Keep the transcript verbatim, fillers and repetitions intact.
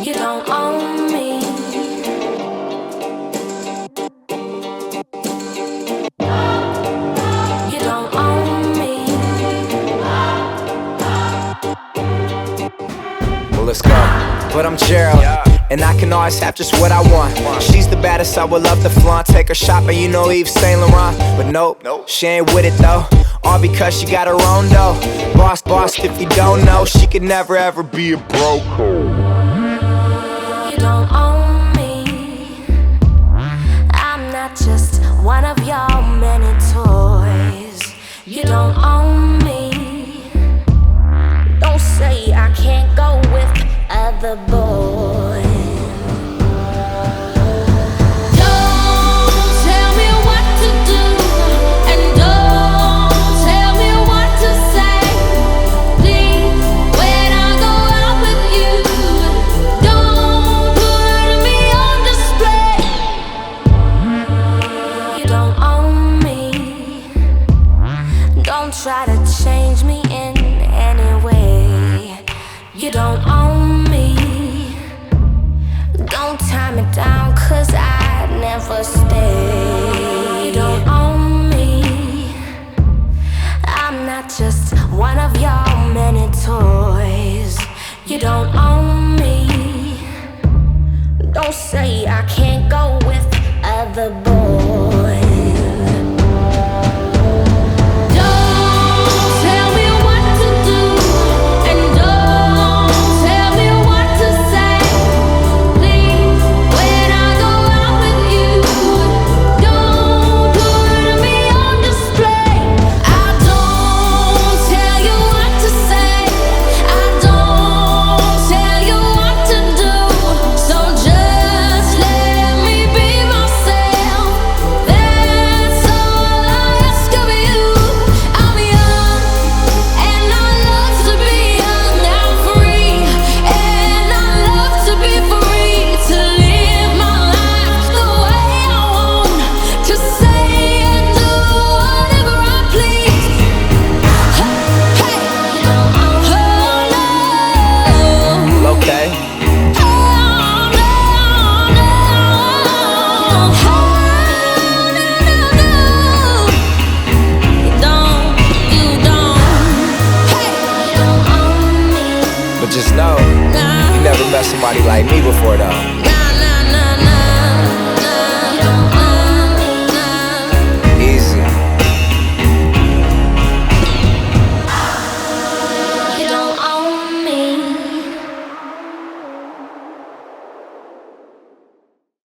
You don't own me. You don't own me. Well, let's go. But I'm Gerald, and I can always have just what I want. She's the baddest, I would love to flaunt. Take her shopping, you know Yves Saint Laurent. But nope, she ain't with it though. All because she got her own dough. Boss, boss, if you don't know, she could never ever be a broke. You don't own me. I'm not just one of your many toys. You don't own me. Don't say I can't go with other boys. Don't tell me what to do, and don't tell me what to say. Please, when I go out with you, don't put me on display. You don't own me. Don't try to change me in any way. You don't own me. Don't tie me down, cause I'd never stay. You don't own me. I'm not just one of your many toys. You don't own me. Don't say I can't go with other boys. Don't tell me what to do, and don't tell me what to say. Please, when I go out with you, don't put me on display. I don't tell you what to say. I don't tell you what to do. So just let me be myself. That's all I ask of you. I'm young, and I love to be young. I'm free, and I love to be free. To live my life the way I want. To say and do whatever I please. Hey, hey, oh no. Okay. Oh no, no. You don't, you don't. Hey, you don't own me. But just know, Nah, you never met somebody like me before though. nah.